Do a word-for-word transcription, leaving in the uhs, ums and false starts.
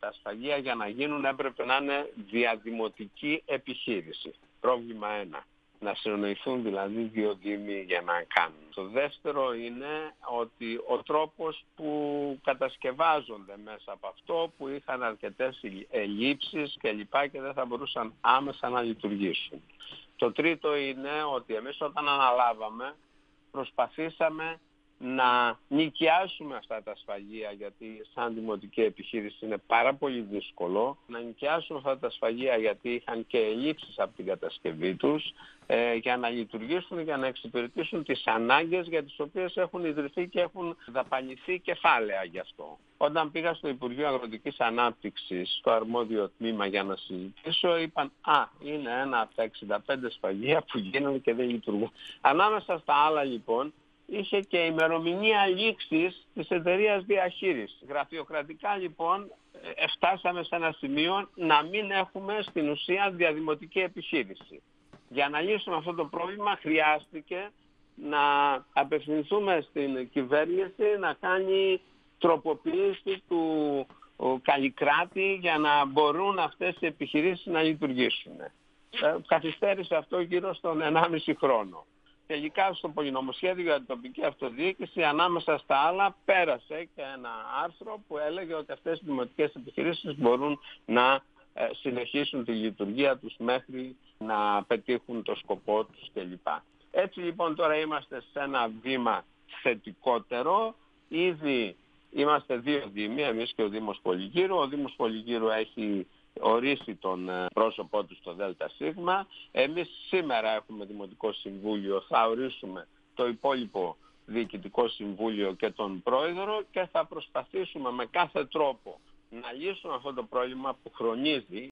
τα σφαγεία για να γίνουν έπρεπε να είναι διαδημοτική επιχείρηση. Πρόβλημα ένα. Να συνοηθούν δηλαδή δύο δήμοι για να κάνουν. Το δεύτερο είναι ότι ο τρόπος που κατασκευάζονται μέσα από αυτό, που είχαν αρκετές ελλείψεις και λοιπά και δεν θα μπορούσαν άμεσα να λειτουργήσουν. Το τρίτο είναι ότι εμείς όταν αναλάβαμε προσπαθήσαμε να νοικιάσουμε αυτά τα σφαγεία, γιατί σαν δημοτική επιχείρηση είναι πάρα πολύ δύσκολο να νοικιάσουμε αυτά τα σφαγεία, γιατί είχαν και ελλείψεις από την κατασκευή τους, ε, για να λειτουργήσουν, για να εξυπηρετήσουν τις ανάγκες για τις οποίες έχουν ιδρυθεί και έχουν δαπανηθεί κεφάλαια γι' αυτό. Όταν πήγα στο Υπουργείο Αγροτικής Ανάπτυξης, στο αρμόδιο τμήμα για να συζητήσω, είπαν «Α, είναι ένα από τα εξήντα πέντε σφαγεία που γίνανε και δεν λειτουργούν». Ανάμεσα στα άλλα λοιπόν, είχε και ημερομηνία λήξης της εταιρείας διαχείρισης. Γραφειοκρατικά λοιπόν φτάσαμε σε ένα σημείο να μην έχουμε στην ουσία διαδημοτική επιχείρηση. Για να λύσουμε αυτό το πρόβλημα χρειάστηκε να απευθυνθούμε στην κυβέρνηση να κάνει τροποποίηση του καλλικράτη για να μπορούν αυτές οι επιχειρήσεις να λειτουργήσουν. Καθυστέρησε αυτό γύρω στον ενάμιση χρόνο. Τελικά στο πολυνομοσχέδιο για την τοπική αυτοδιοίκηση, ανάμεσα στα άλλα, πέρασε και ένα άρθρο που έλεγε ότι αυτές οι δημοτικές επιχειρήσεις μπορούν να συνεχίσουν τη λειτουργία τους μέχρι να πετύχουν το σκοπό τους κλπ. Έτσι λοιπόν τώρα είμαστε σε ένα βήμα θετικότερο. Ήδη είμαστε δύο δήμοι, εμείς και ο Δήμος Πολυγύρου. Ο Δήμος Πολυγύρου έχει ορίσει τον πρόσωπό του στο ΔΣ. Εμείς σήμερα έχουμε Δημοτικό Συμβούλιο, θα ορίσουμε το υπόλοιπο Διοικητικό Συμβούλιο και τον Πρόεδρο και θα προσπαθήσουμε με κάθε τρόπο να λύσουμε αυτό το πρόβλημα που χρονίζει.